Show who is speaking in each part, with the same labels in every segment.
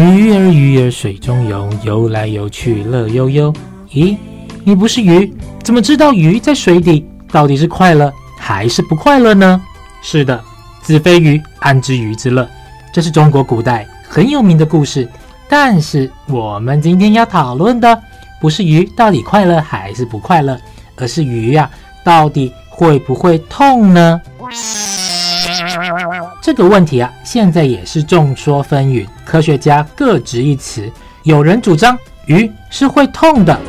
Speaker 1: 鱼儿水中游，游来游去乐悠悠。咦，你不是鱼，怎么知道鱼在水底到底是快乐还是不快乐呢？是的，子非鱼，安知鱼之乐？这是中国古代很有名的故事。但是我们今天要讨论的不是鱼到底快乐还是不快乐，而是鱼到底会不会痛呢？这个问题现在也是众说纷纭，科学家各执一词。有人主张鱼是会痛的，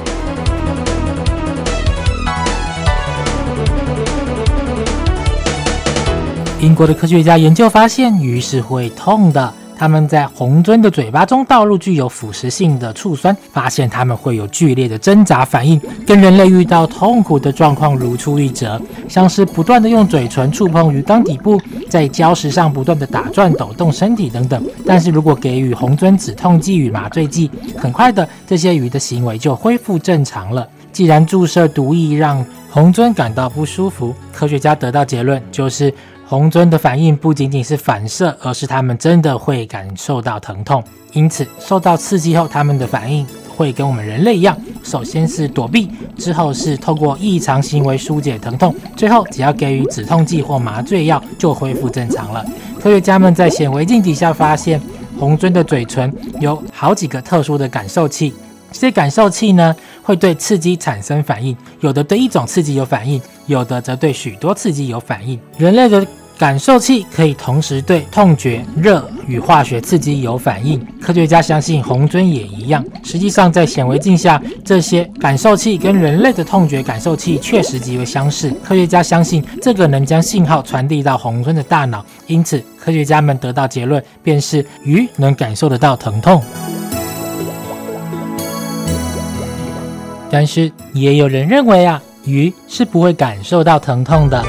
Speaker 1: 英国的科学家研究发现鱼是会痛的。他们在红鳟的嘴巴中倒入具有腐蚀性的醋酸，发现它们会有剧烈的挣扎反应，跟人类遇到痛苦的状况如出一辙，像是不断的用嘴唇触碰鱼缸底部，在礁石上不断的打转抖动身体等等。但是如果给予红鳟止痛剂与麻醉剂，很快的这些鱼的行为就恢复正常了。既然注射毒液让红鳟感到不舒服，科学家得到结论就是红鳟的反应不仅仅是反射，而是它们真的会感受到疼痛。因此受到刺激后，它们的反应会跟我们人类一样，首先是躲避，之后是透过异常行为疏解疼痛，最后只要给予止痛剂或麻醉药就恢复正常了。科学家们在显微镜底下发现，红鳟的嘴唇有好几个特殊的感受器，这些感受器呢会对刺激产生反应，有的对一种刺激有反应，有的则对许多刺激有反应。人类的感受器可以同时对痛觉、热与化学刺激有反应，科学家相信红鳟也一样。实际上在显微镜下，这些感受器跟人类的痛觉感受器确实极为相似，科学家相信这个能将信号传递到红鳟的大脑，因此科学家们得到结论，便是鱼能感受得到疼痛。但是也有人认为鱼是不会感受到疼痛的。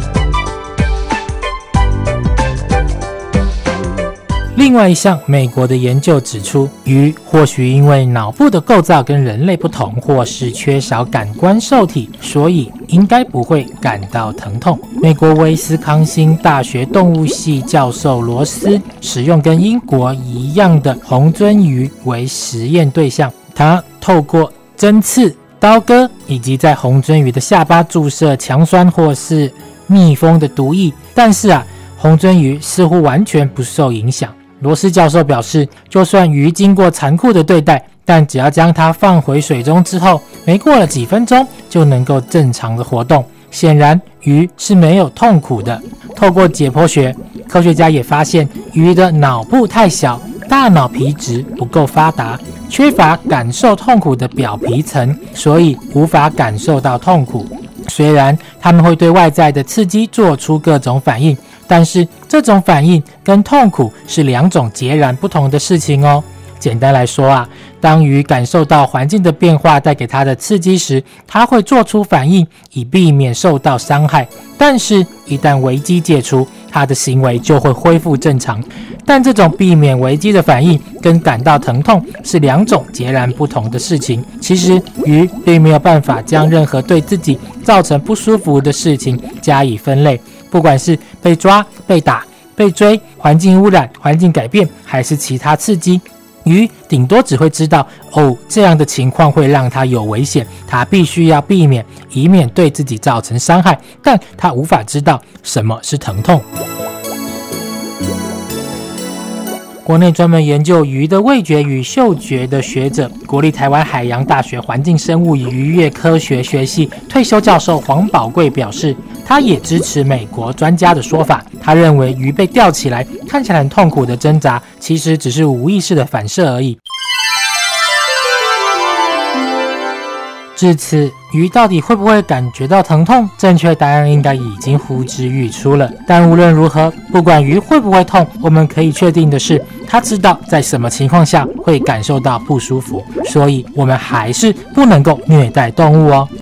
Speaker 1: 另外一项美国的研究指出，鱼或许因为脑部的构造跟人类不同，或是缺少感官受体，所以应该不会感到疼痛。美国威斯康星大学动物系教授罗斯使用跟英国一样的红鳟鱼为实验对象，他透过针刺、刀割以及在红鳟鱼的下巴注射强酸或是蜜蜂的毒液，但是红鳟鱼似乎完全不受影响。罗斯教授表示，就算鱼经过残酷的对待，但只要将它放回水中之后，没过了几分钟就能够正常的活动。显然鱼是没有痛苦的。透过解剖学，科学家也发现鱼的脑部太小，大脑皮质不够发达，缺乏感受痛苦的表皮层，所以无法感受到痛苦。虽然它们会对外在的刺激做出各种反应，但是这种反应跟痛苦是两种截然不同的事情哦。简单来说当鱼感受到环境的变化带给它的刺激时，它会做出反应以避免受到伤害，但是一旦危机解除，它的行为就会恢复正常。但这种避免危机的反应跟感到疼痛是两种截然不同的事情。其实鱼并没有办法将任何对自己造成不舒服的事情加以分类，不管是被抓、被打、被追、环境污染、环境改变还是其他刺激，鱼顶多只会知道这样的情况会让它有危险，它必须要避免，以免对自己造成伤害，但它无法知道什么是疼痛。国内专门研究鱼的味觉与嗅觉的学者，国立台湾海洋大学环境生物与渔业科学学系退休教授黄宝贵表示，他也支持美国专家的说法。他认为鱼被吊起来看起来很痛苦的挣扎，其实只是无意识的反射而已。至此，鱼到底会不会感觉到疼痛？正确答案应该已经呼之欲出了。但无论如何，不管鱼会不会痛，我们可以确定的是，它知道在什么情况下会感受到不舒服，所以我们还是不能够虐待动物哦。